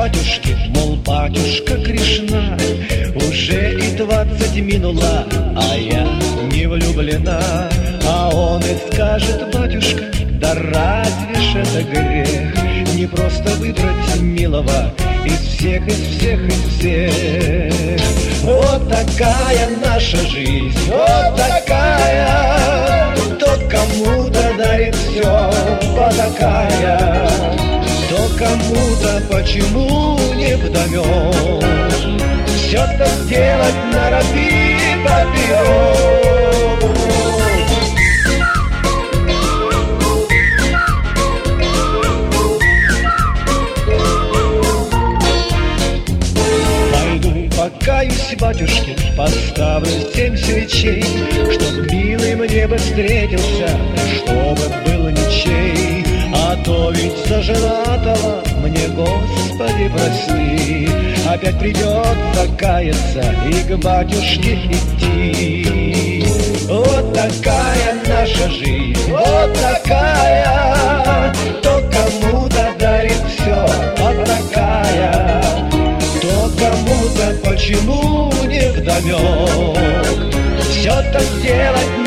батюшке, мол, батюшка Кришна, уже и 20 минула, а я не влюблена. А он и скажет: батюшка, да разве ж это грех, не просто выбрать милого из всех, из всех, из всех. Вот такая наша жизнь, вот такая, кто кому-то дарит все, потакая, кто кому-то почему не вдомек, все-то сделать норовит поперек. Покаюсь, батюшки, поставлю 7 свечей, чтоб милый мне бы встретился, чтобы был ничей. А то ведь за женатого мне, Господи, прости, опять придется каяться и к батюшке идти. Вот такая наша жизнь, вот такая, кто кому-то дарит все, вот такая, кто кому-то почему не вдомек, все-то сделать